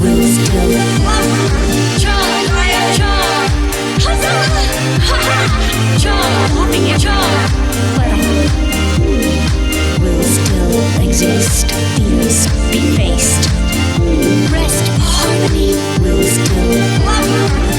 will still will still exist. Fears be faced. Rest, harmony will still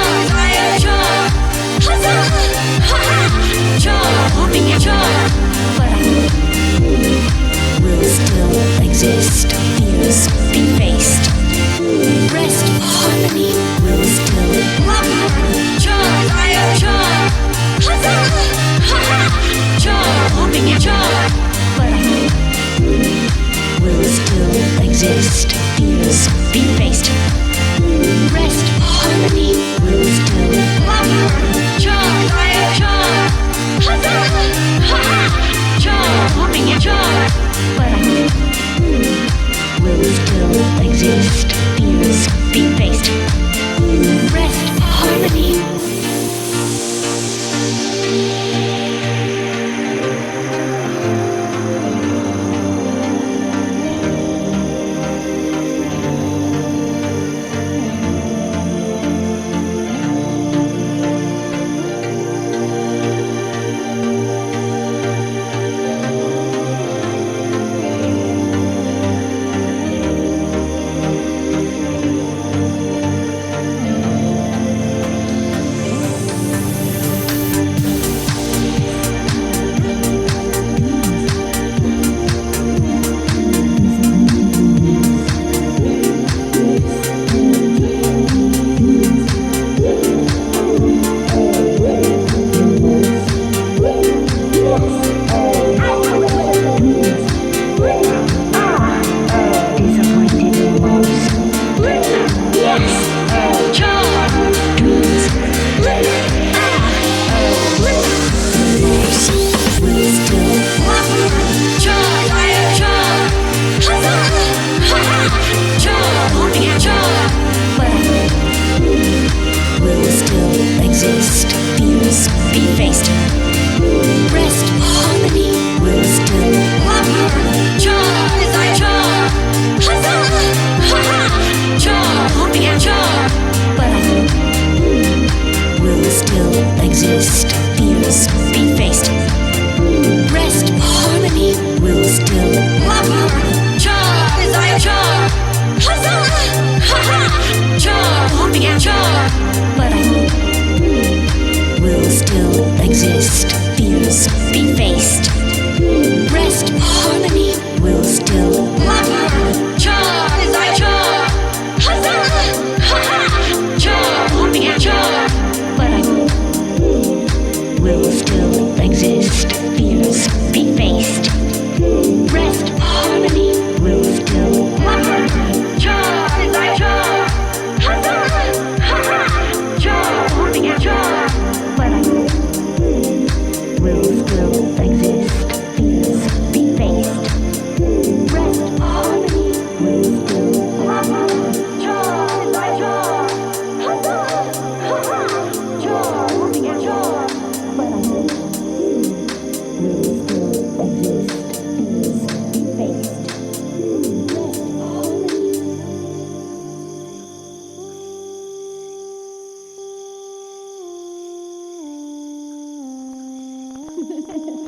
will still exist. Fears be faced. Rest, harmony will still will still exist. Fears be faced. Rest, harmony will still will still exist. Fears be faced. Rest, harmony. Will still exist. Fears be faced. Rest, harmony will still will still exist. Fears be faced. Rest, harmony will still will still exist. Fears be faced. Rest, harmony will still will still exist. Fears be faced. Rest, harmony will still will still exist. Fears be faced. Rest, harmony will still Ha ha ha.